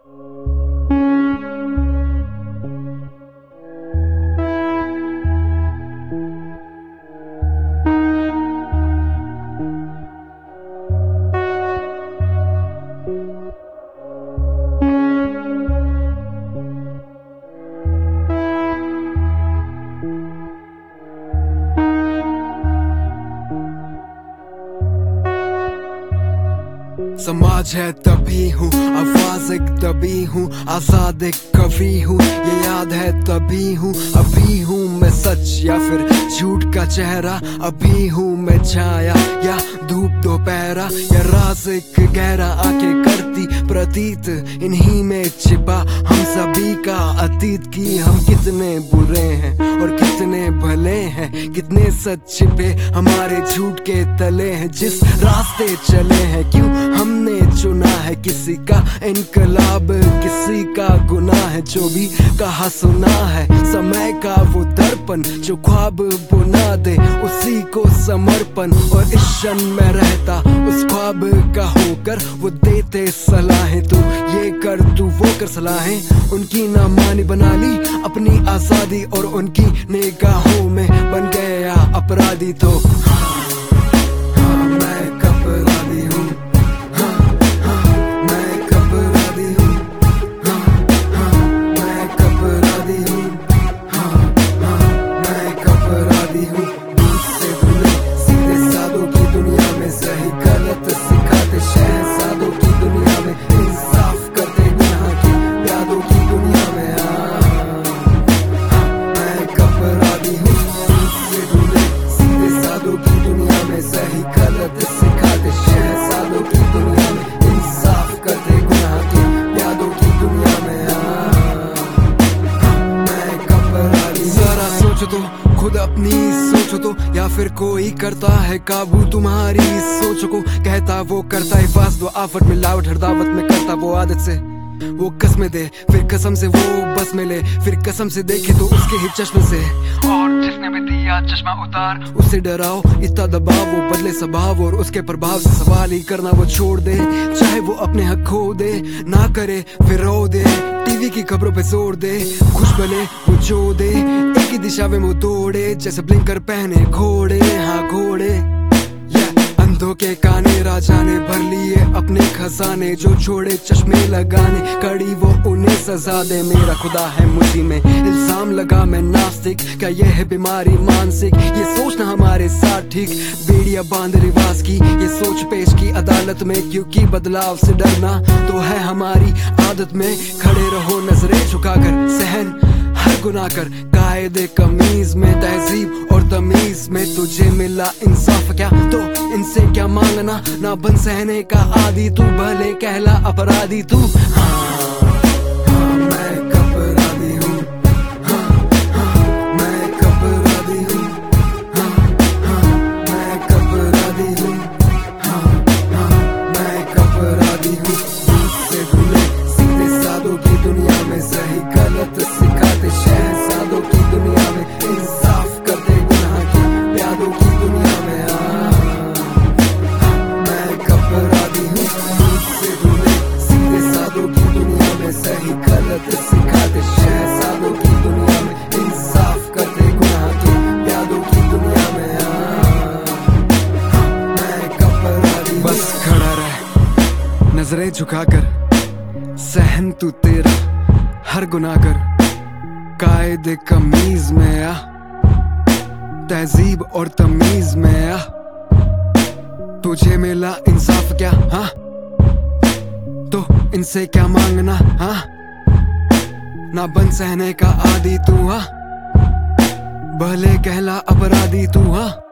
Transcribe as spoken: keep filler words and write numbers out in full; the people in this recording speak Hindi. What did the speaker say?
समाज है तभी हूँ, आवाज एक तभी हूँ, आजाद एक कवि हूँ, ये याद है तभी हूँ। अभी हूँ मैं सच या फिर झूठ का चेहरा, अभी हूँ मैं छाया या धूप दोपहरा, या राज एक गहरा आंखें करती प्रतीत, इन्हीं में छिपा हम सभी का अतीत की हम कितने बुरे हैं और कितने भले हैं, कितने सच छिपे हमारे झूठ के तले हैं। जिस रास्ते चले हैं क्यों हमने चुना है, किसी का इनकलाब किसी का गुनाह है, जो भी कहा सुना है समय का वो दर्पण, जो ख्वाब बुना दे उसी को समर्पण, और इस क्षण में रहता उस ख्वाब का होकर वो देते सलाहें, तू ये कर तू वो कर सलाहें उनकी ना मानी बना ली अपनी आजादी, और उनकी निगाहों में बन गया अपराधी। तो तो खुद अपनी सोचो तो, या फिर कोई करता है काबू तुम्हारी सोच को, कहता वो करता हिफाजत, दो आफत मिलावट हर दावत में करता वो आदत से वो कसमें दे, फिर कसम से वो बस में ले, फिर कसम से देखे तो उसके ही चश्मे से, और जिसने भी दिया चश्मा उतार उससे डराओ, इतना दबाव वो बदले स्वभाव, और उसके प्रभाव से सवाल ही करना वो छोड़ दे, चाहे वो अपने हक खो दे ना करे फिर रो दे, टीवी की खबरों पे जोर दे, खुश भले वो जो दे, एक ही दिशा में वो दौड़े जैसे ब्लिंकर पहने घोड़े, हाँ घोड़े। अंधों के काने राजा ने भर लिए अपने खजाने, जो छोड़े चश्मे लगाने कड़ी वो उन्हें सजा दे, मेरा खुदा है मुझी में इल्जाम लगा मैं नास्तिक, क्या ये है बीमारी मानसिक, ये सोचना हमारे साथ ठीक, बेड़िया बांध रिवाज की ये सोच पेश की अदालत में, क्योंकि बदलाव से डरना तो है हमारी आदत में, खड़े रहो नजरें झुकाकर सहन हर गुनाह कर, कायदे कमीज में तहजीब और तमीज में तुझे मिला इंसाफ क्या, तो इनसे क्या मांगना, ना बन सहने का आदि तू, भले कहला अपराधी तू। हाँ, हाँ, मैं कपराधी हूँ, हाँ, हाँ, मैं कपराधी हूँ, हाँ, हाँ, मैं कपराधी हूँ, हाँ, हाँ, मैं कपराधी हूँ। दूर से भूले सीधे साधों की दुनिया में सही गलत सिखाते, शहजादों की दुनिया में इंसाफ करते, गुनाह की प्यादों की दुनिया में मैं कपराधी हूँ। दूर से भूले सीधे साधों की दुनिया में सही गलत सिखाते, शहजादों की दुनिया में इंसाफ करते, गुनाह की प्यादों की दुनिया में मैं कपराधी। बस खड़ा रह नजरें झुकाकर, सहन तू तेरा हर गुनाह कर, कायदे कमीज में आ, तहजीब और तमीज में आ, तुझे मिला इंसाफ क्या, हाँ तो इनसे क्या मांगना, हाँ ना बन सहने का आदि तू, हाँ भले कहला अपराधी तू, हाँ।